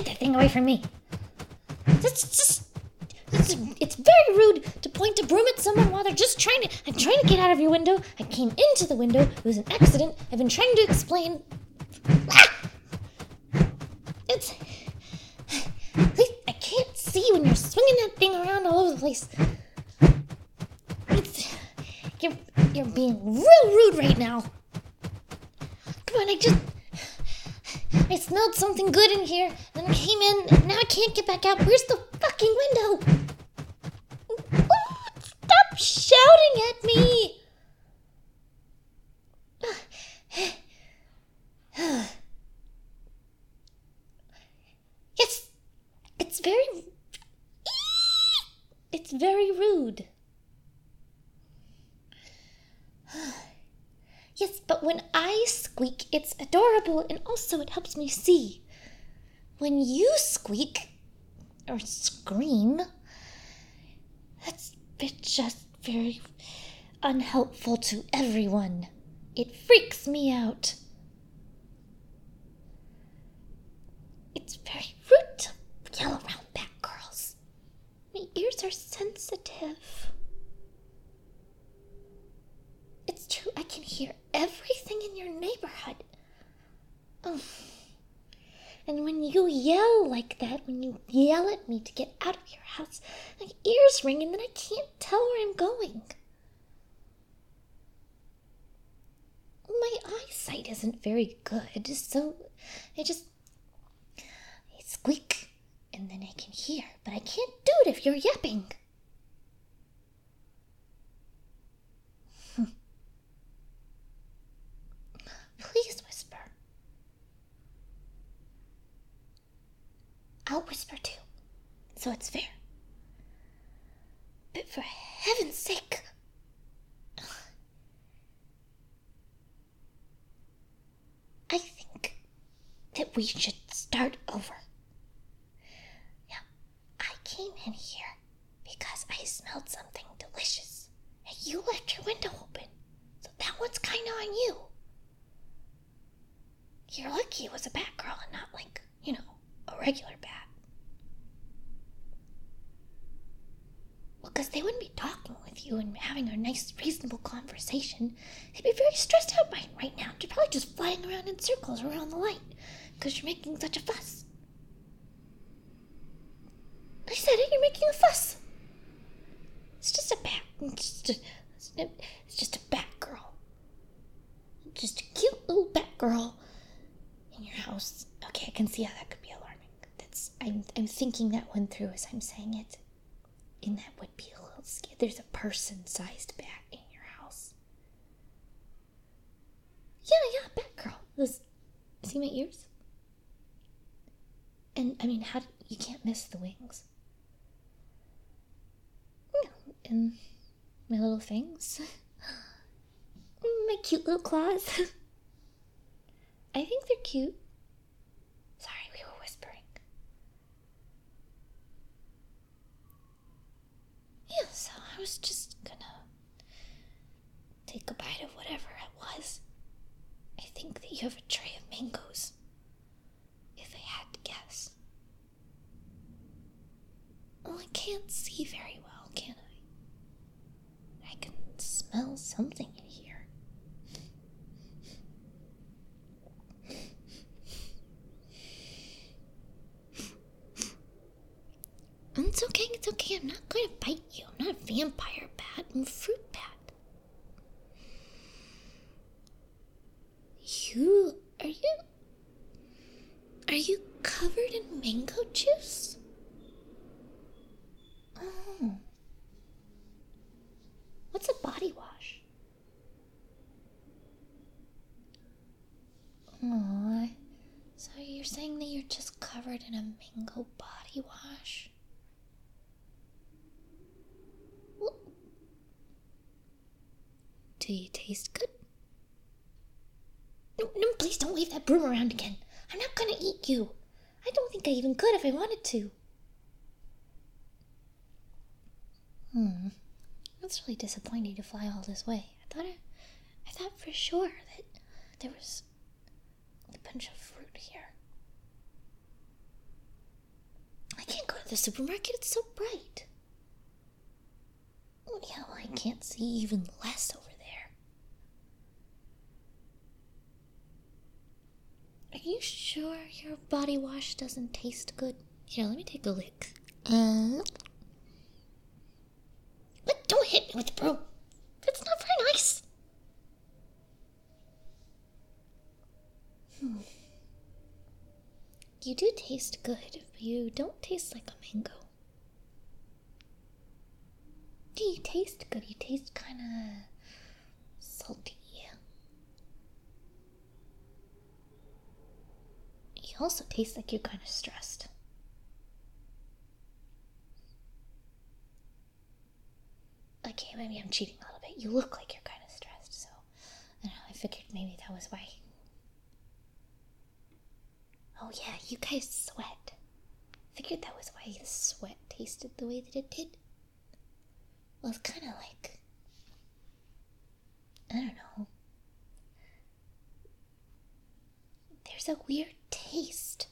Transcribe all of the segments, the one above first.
Get that thing away from me. It's very rude to point a broom at someone while they're just I'm trying to get out of your window. I came into the window. It was an accident. I've been trying to explain. I can't see when you're swinging that thing around all over the place. You're being real rude right now. Come on, I smelled something good in here, then I came in, and now I can't get back out. Where's the fucking window? Stop shouting at me! It's very rude. Yes, but when I squeak, it's adorable, and also it helps me see. When you squeak, or scream, that's just very unhelpful to everyone. It freaks me out. It's very rude to yell around Batgirls. My ears are sensitive. It's true, I can hear everything in your neighborhood. Oh. And when you yell like that, when you yell at me to get out of your house, my ears ring and then I can't tell where I'm going. My eyesight isn't very good, so I squeak and then I can hear, but I can't do it if you're yapping. Please whisper. I'll whisper too, so it's fair. But for heaven's sake, I think that we should start over. Now, I came in here because I smelled something delicious, and you left your window open, so that one's kind of on you. You're lucky it was a Batgirl and not a regular bat. Well, because they wouldn't be talking with you and having a nice, reasonable conversation. They'd be very stressed out right now. They're probably just flying around in circles around the light because you're making such a fuss. I said it, you're making a fuss. It's just a bat. It's just a Batgirl. Just a cute little Batgirl in your house. Okay, I can see how that could be alarming. I'm thinking that one through as I'm saying it. And that would be a little scary. There's a person-sized bat in your house. Yeah, Batgirl. See my ears? And, you can't miss the wings. And my little things. My cute little claws. I think they're cute. Sorry, we were whispering. Yeah, so I was just gonna take a bite of whatever it was. I think that you have a tray of mangoes. If I had to guess. Well, I can't see very well, can I? I can smell something in here. It's okay. I'm not going to bite you. I'm not a vampire bat. I'm a fruit bat. Are you covered in mango juice? Oh. What's a body wash? Aww. So you're saying that you're just covered in a mango body wash? Well, do you taste good? No, please don't wave that broom around again. I'm not gonna eat you. I don't think I even could if I wanted to. That's really disappointing to fly all this way. I thought for sure that there was a bunch of fruit here. the supermarket, it's so bright. Oh, yeah, well, I can't see even less over there. Are you sure your body wash doesn't taste good? Here, let me take a lick. But don't hit me with the broom. That's not very nice. You do taste good, but you don't taste like a mango. Yeah, you taste good. You taste kind of salty. You also taste like you're kind of stressed. Okay, maybe I'm cheating a little bit. You look like you're kind of stressed, so I don't know. I figured maybe that was why. Oh yeah, you guys sweat. Figured that was why the sweat tasted the way that it did. Well, it's kind of like, I don't know. There's a weird taste.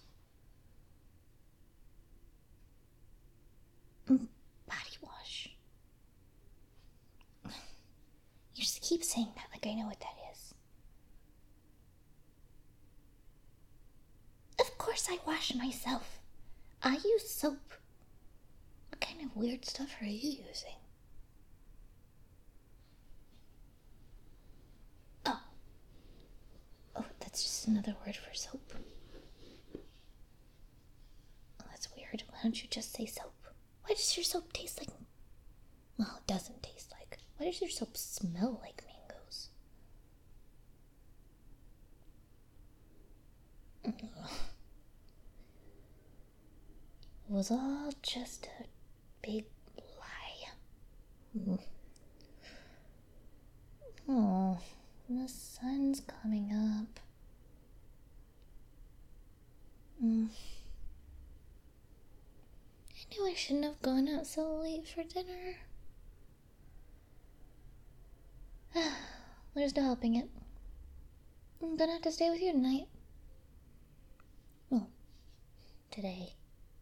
Body wash. You just keep saying that like I know what that is. Of course I wash myself. I use soap. What kind of weird stuff are you using? Oh, that's just another word for soap. Oh, that's weird. Why don't you just say soap? Why does your soap taste like... Well, it doesn't taste like... Why does your soap smell like mangoes? It was all just a big lie. Oh, the sun's coming up. I knew I shouldn't have gone out so late for dinner. There's no helping it. I'm gonna have to stay with you tonight. Well, today.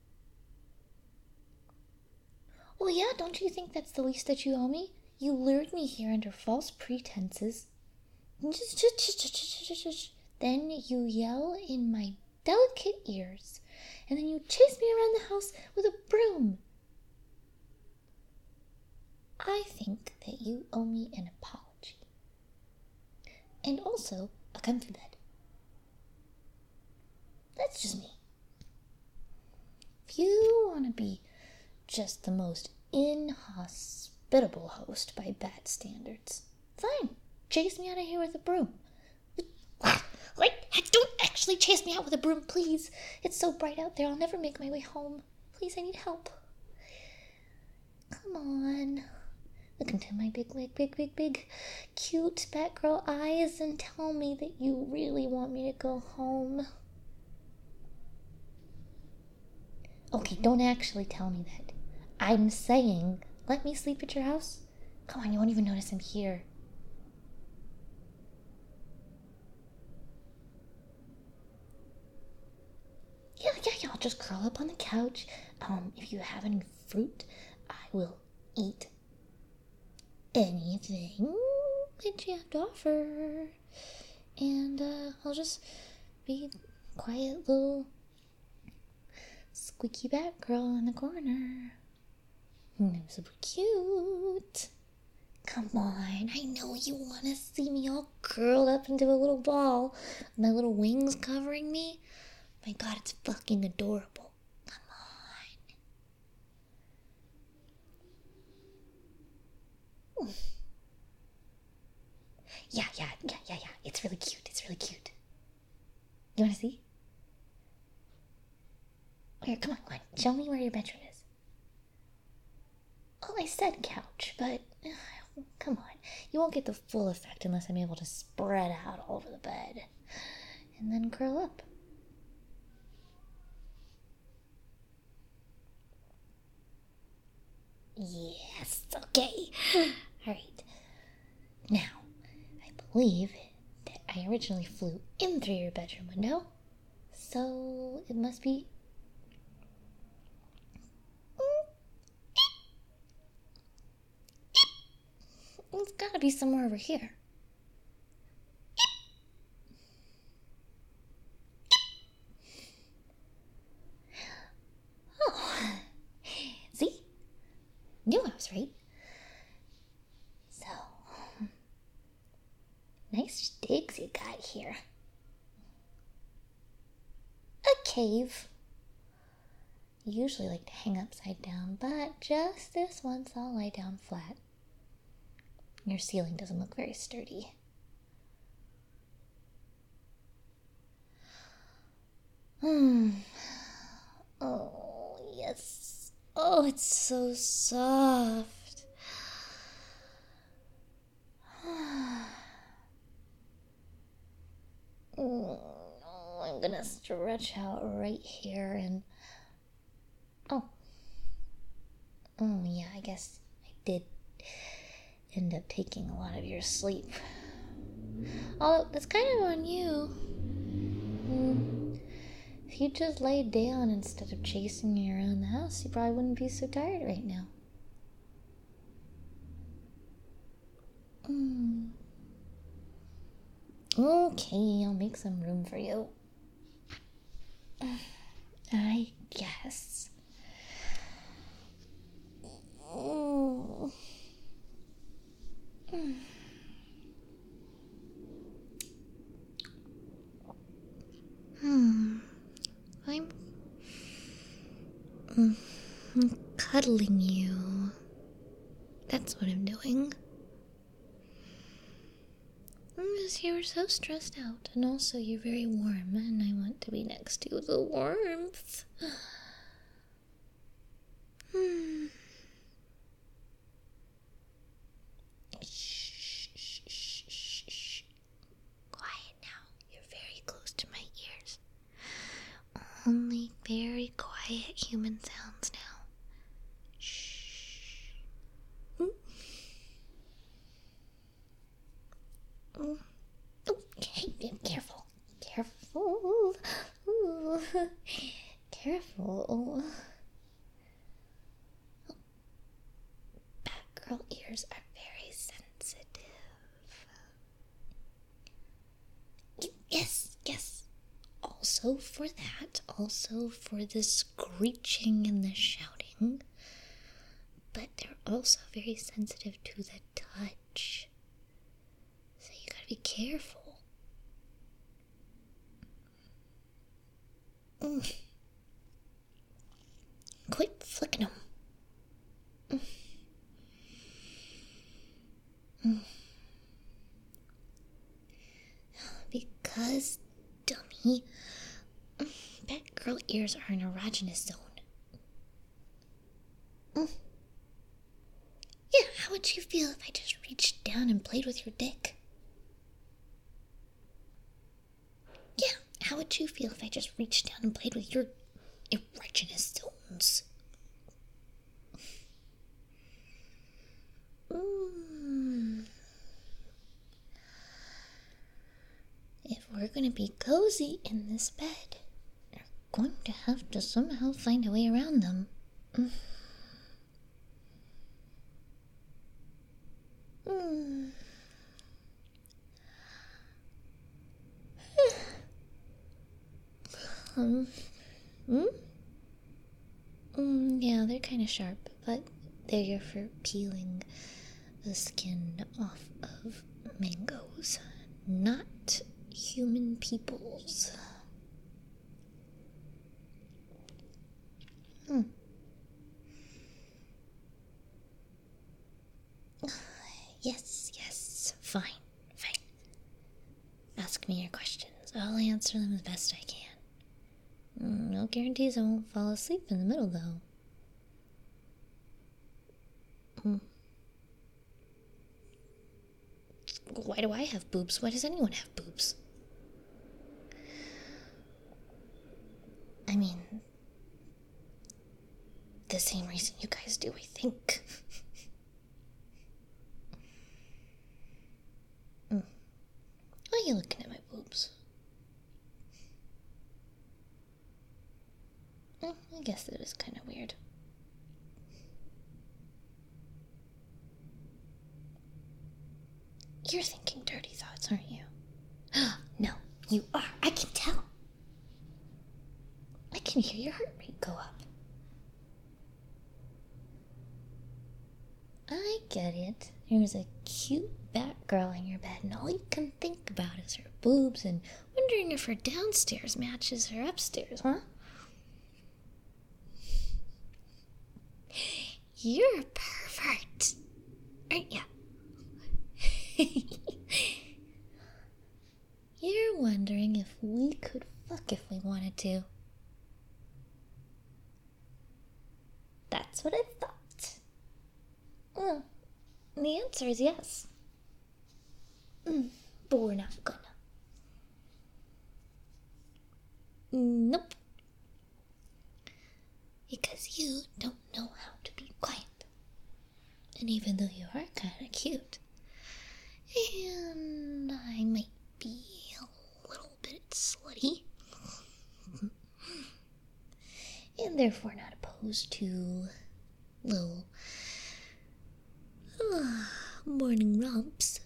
Well, yeah, don't you think that's the least that you owe me? You lured me here under false pretenses. Then you yell in my delicate ears, and then you chase me around the house with a broom. I think that you owe me an apology. And also a comfy bed. That's just me. If you want to be just the most inhospitable host by bad standards, fine. Chase me out of here with a broom. Wait, don't actually chase me out with a broom, please. It's so bright out there, I'll never make my way home. Please, I need help. Come on. Look into my big, cute Batgirl eyes and tell me that you really want me to go home. Okay, don't actually tell me that. I'm saying, let me sleep at your house. Come on, you won't even notice I'm here. Yeah, I'll just curl up on the couch. If you have any fruit, I will eat anything that you have to offer. And, I'll just be quiet little squeaky Batgirl in the corner. I'm super cute. Come on, I know you want to see me all curled up into a little ball, with my little wings covering me. My God, it's fucking adorable. Come on. Yeah. It's really cute. You want to see? Here, come on. Show me where your bedroom is. Well, I said couch, but come on. You won't get the full effect unless I'm able to spread out all over the bed and then curl up. Yes, okay. Alright. Now, I believe that I originally flew in through your bedroom window, so it must be It's gotta be somewhere over here. Oh, see? Knew I was right. So, nice digs you got here. A cave. I usually like to hang upside down, but just this once I'll lie down flat. Your ceiling doesn't look very sturdy. Oh, yes. Oh, it's so soft. I'm gonna stretch out right here and... Oh, yeah, I guess I did end up taking a lot of your sleep. Oh, that's kind of on you. If you just laid down instead of chasing me around the house, you probably wouldn't be so tired right now. Okay, I'll make some room for you. I guess. I'm cuddling you. That's what I'm doing. Because you were so stressed out, and also you're very warm, and I want to be next to the warmth. Shh, shh, shh, shh, shh. Quiet now. You're very close to my ears. Only very quiet human sounds now. Shh. Okay, careful. Careful. Ooh. Careful. Batgirl ears are very sensitive. Yes, yes. Also for that. Also for the screeching and the shouting. But they're also very sensitive to the touch. So you gotta be careful. Quit flicking them. Because, dummy, Batgirl ears are an erogenous zone. Yeah, how would you feel if I just reached down and played with your dick? Yeah, how would you feel if I just reached down and played with your erogenous zones? If we're gonna be cozy in this bed, we're going to have to somehow find a way around them. Yeah, they're kind of sharp, but they're for peeling the skin off of mangoes, not human peoples. Yes, fine. Ask me your questions. I'll answer them as best I can. No guarantees I won't fall asleep in the middle, though. Why do I have boobs? Why does anyone have boobs? I mean, the same reason you guys do, I think. Why are you looking at my boobs? I guess that is kind of weird. You're thinking dirty thoughts, aren't you? No, you are. I can tell. I can hear your heart rate go up. I get it. There's a cute Batgirl in your bed, and all you can think about is her boobs and wondering if her downstairs matches her upstairs, huh? You're a pervert, aren't ya? You're wondering if we could fuck if we wanted to. That's what I thought. Well, the answer is yes. But we're not gonna. Nope. Because you don't know how to be quiet. And even though you are kinda cute, and I might be a little bit slutty, and therefore not opposed to little morning romps,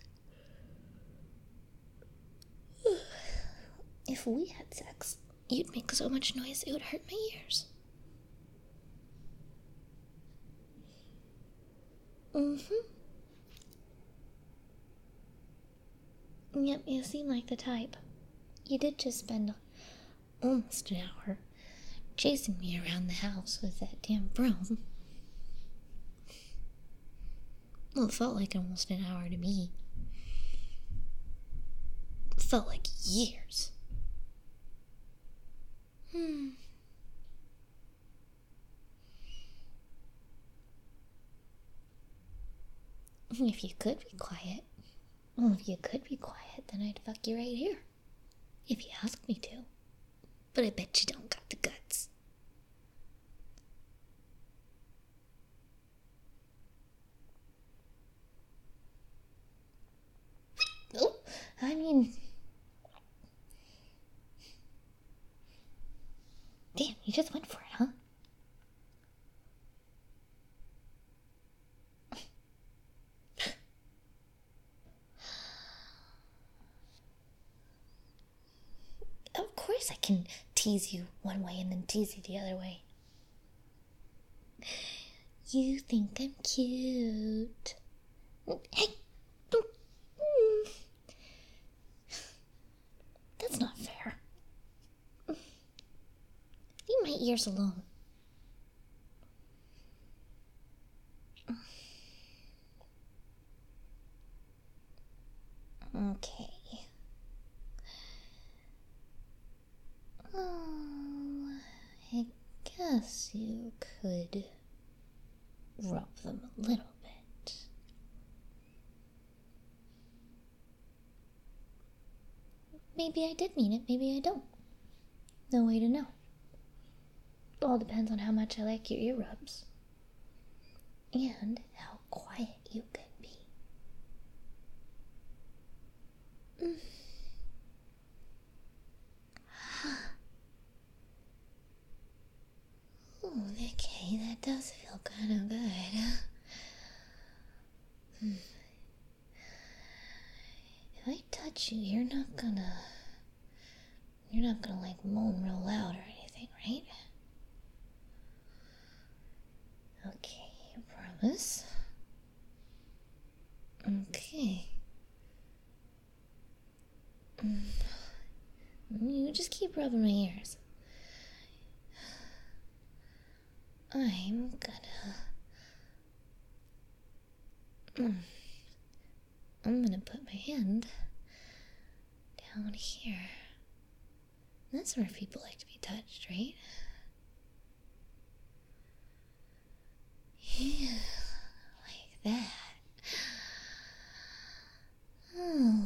if we had sex, you'd make so much noise it would hurt my ears. Yep, you seem like the type. You did just spend almost an hour chasing me around the house with that damn broom. Well, it felt like almost an hour to me. It felt like years. If you could be quiet, then I'd fuck you right here. If you asked me to. But I bet you don't got the guts. Oh, I mean... Damn, you just went for it, huh? Of course I can tease you one way and then tease you the other way. You think I'm cute. Hey! That's not fair. Leave my ears alone. Okay. Oh, I guess you could rub them a little bit. Maybe I did mean it, maybe I don't. No way to know. All depends on how much I like your ear rubs. And how quiet you can be. Oh, okay, that does feel kind of good. If I touch you, you're not gonna like moan real loud or anything, right? Okay, you promise? Okay. You just keep rubbing my ears. I'm gonna put my hand down here. That's where people like to be touched, right? Yeah, like that. Oh.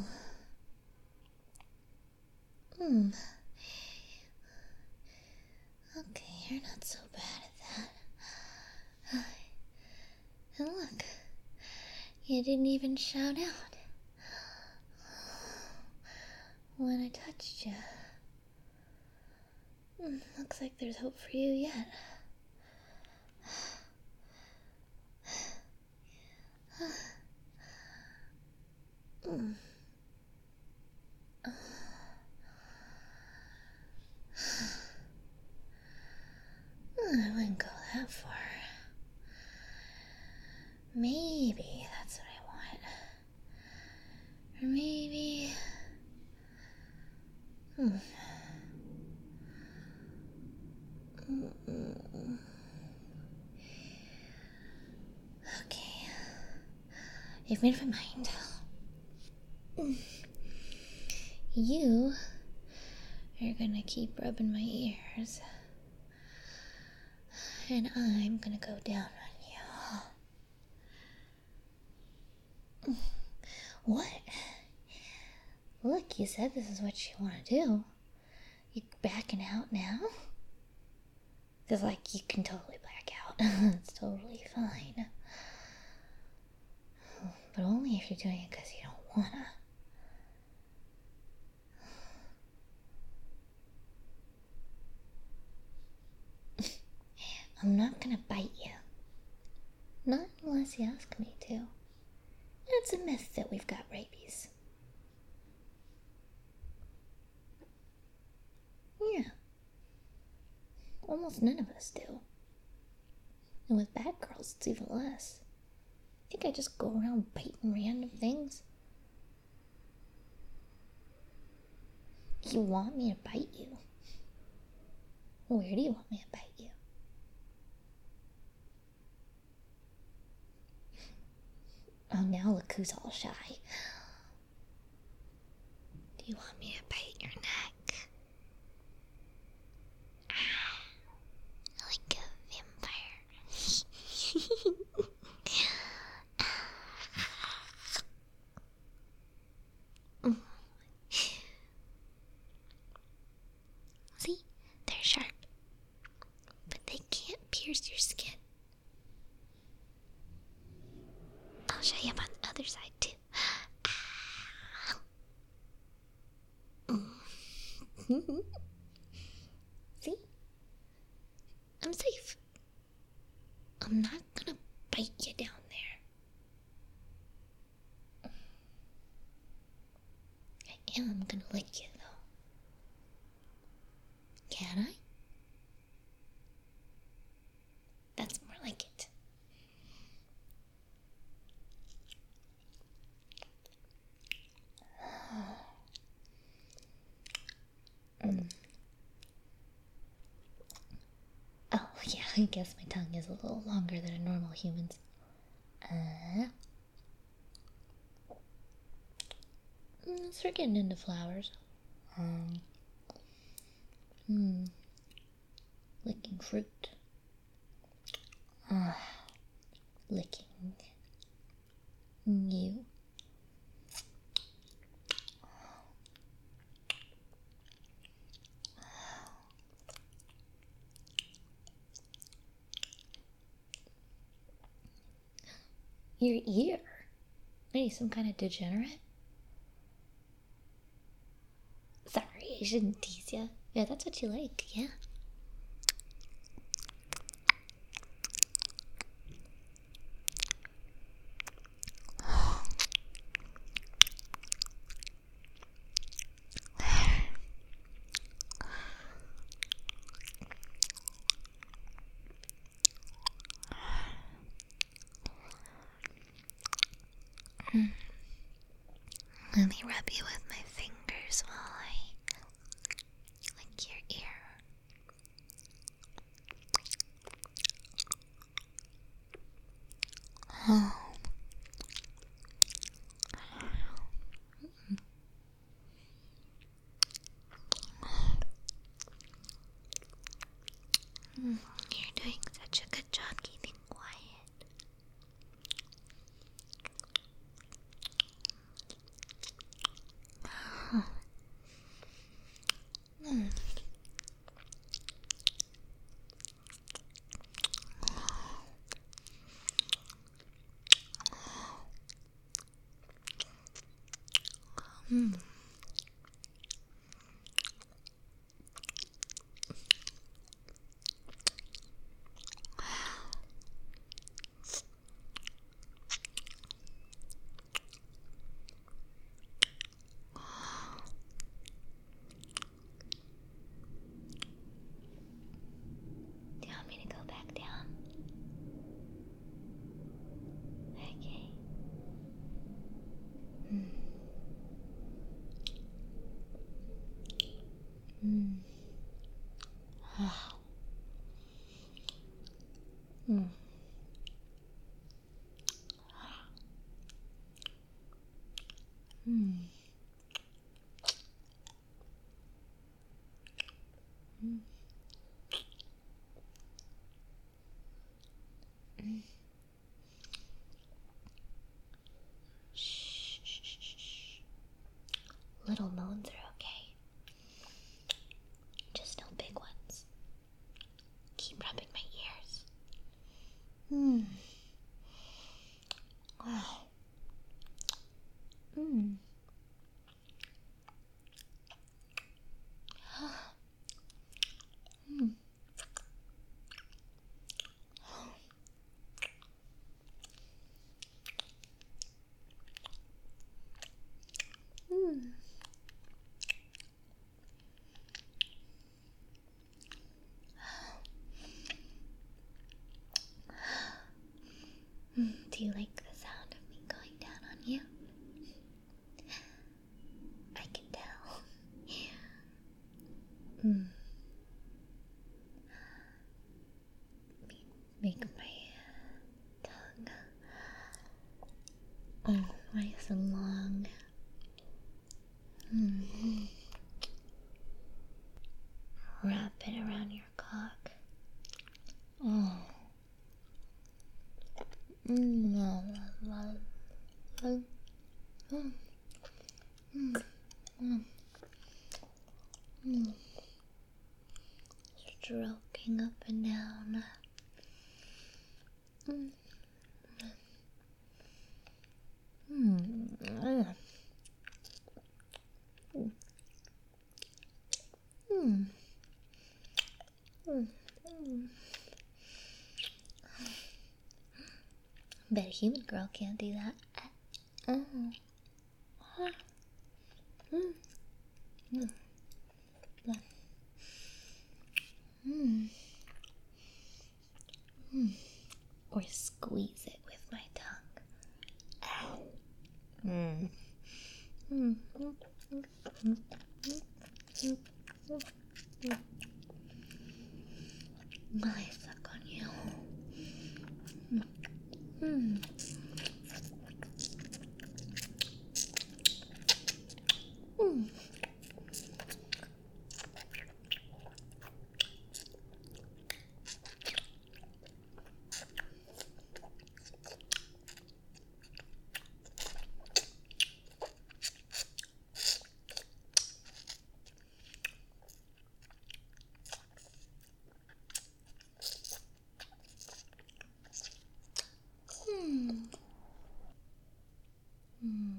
Okay, you're not so bad at that. And look, you didn't even shout out when I touched you. Looks like there's hope for you yet. up for? Maybe that's what I want. Or maybe... Okay. I've made up my mind. You are gonna keep rubbing my ears. And I'm gonna go down on you. What? Look, you said this is what you want to do. You backing out now? Because, like, you can totally black out. It's totally fine. But only if you're doing it because you don't wanna. I'm not gonna bite you. Not unless you ask me to. It's a myth that we've got rabies. Yeah. Almost none of us do. And with bad girls, it's even less. I think I just go around biting random things. You want me to bite you? Where do you want me to bite you? Oh, now look who's all shy. Do you want me to bite your neck? Like a vampire. See? They're sharp. But they can't pierce your skin. I'll show you up on the other side, too. See? I'm safe. I'm not gonna bite you down there. I am gonna lick you, though. Can I? That's more like it. Oh, yeah, I guess my tongue is a little longer than a normal human's. We're getting into flowers. Licking fruit. Licking you. Your ear? Are you some kind of degenerate? Sorry, I shouldn't tease you. Yeah, that's what you like, yeah. Let me rub you with my fingers while I lick your ear. Oh. You're doing such a good job keeping quiet. Do you want me to go back down? Mm. Mm. Mm. Mm. Shh, shh, shh, shh. Little moans are okay. Just no big ones. Keep rubbing my ears. Hmm. Wow. Hmm. Hmm. Hmm. Do you like the sound of me going down on you? I can tell. Hmm. Make my tongue nice and long. Hmm. Wrap it around your cock. Oh. Stroking up and down. Mm. Mm. Mm. Mm. Bet a human girl can't do that. Mm. Mm. Mm. Mm. Mm. Or squeeze it with my tongue. Mm. Mm. I suck on you. Mm. Mm. Mm. Mm.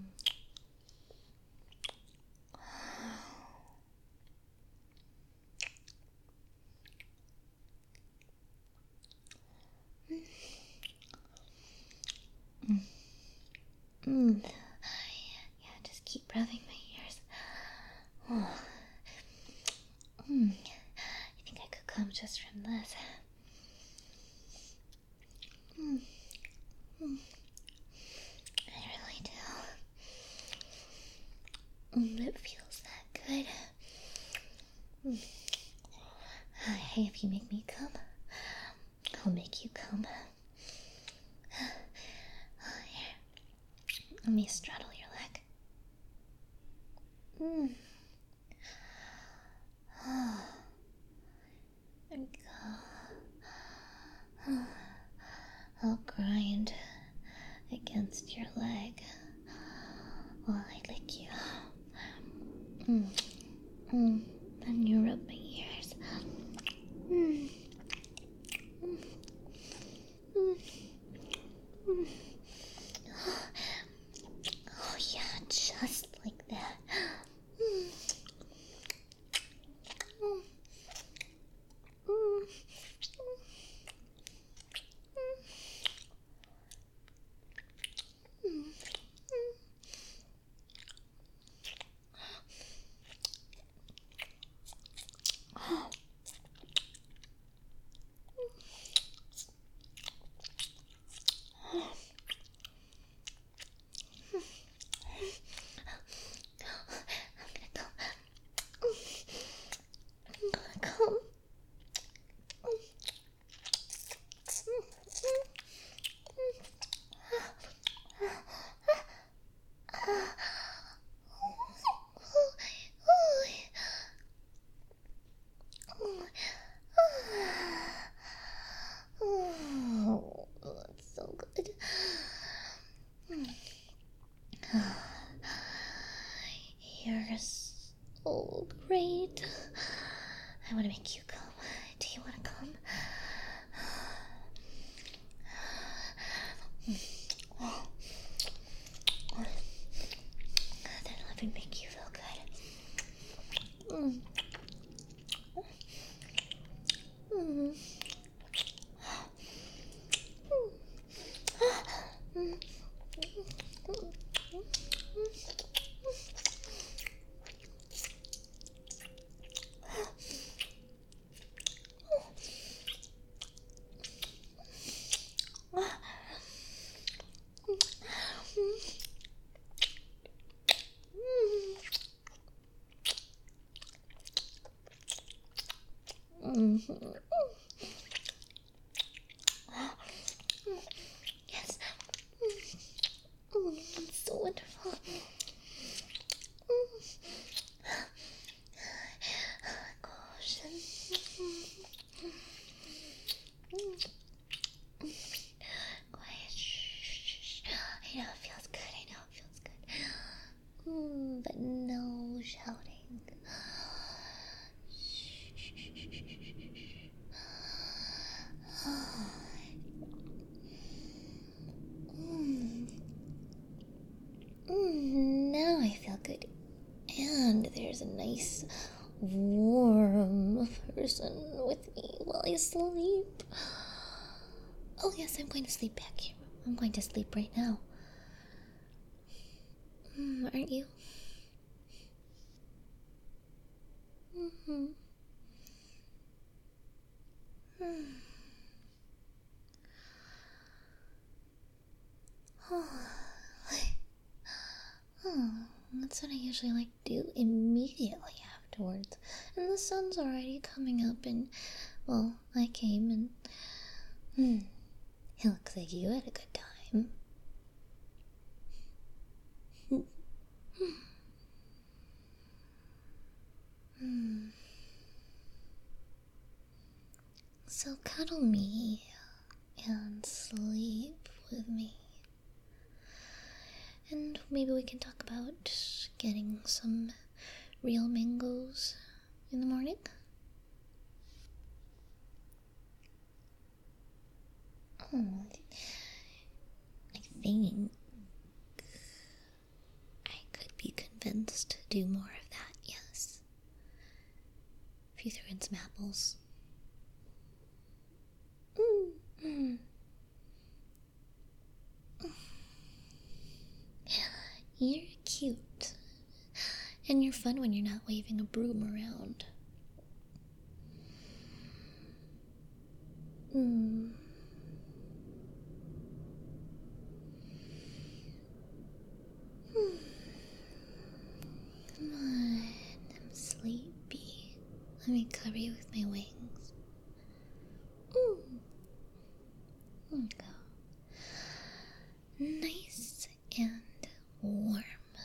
Mm. Yeah, just keep rubbing my ears. Oh. Mm. I think I could come just from this. Mm. Mm. I really do. It feels that good. Mm. Hey, if you make me come, I'll make you come. Here, let me straddle your leg. Mm. And go. I'll grind against your leg while I lick you. Mm. Mm. Then you rub my ears. Mm. Mm. Mm. Mm. Oh yeah, just like that. Mm. Mm. Mm. Mm. Yes. It's so wonderful. Gosh. Quiet. Shh. I know it feels good. But no shouting. Now I feel good. And there's a nice, warm person with me while I sleep. Oh, yes, I'm going to sleep back here. I'm going to sleep right now. Aren't you? That's what I usually like to do immediately afterwards. And the sun's already coming up, and, well, I came and, it looks like you had a good time. So cuddle me and sleep with me. And maybe we can talk about getting some real mangoes in the morning. Oh, I think I could be convinced to do more of that, yes. If you threw in some apples. You're cute. And you're fun when you're not waving a broom around. Come on, I'm sleepy. Let me cover you with my wings. There we go. Nice and warm.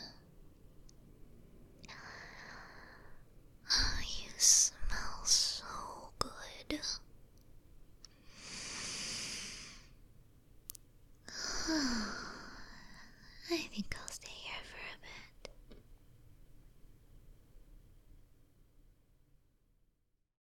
Oh, you smell so good.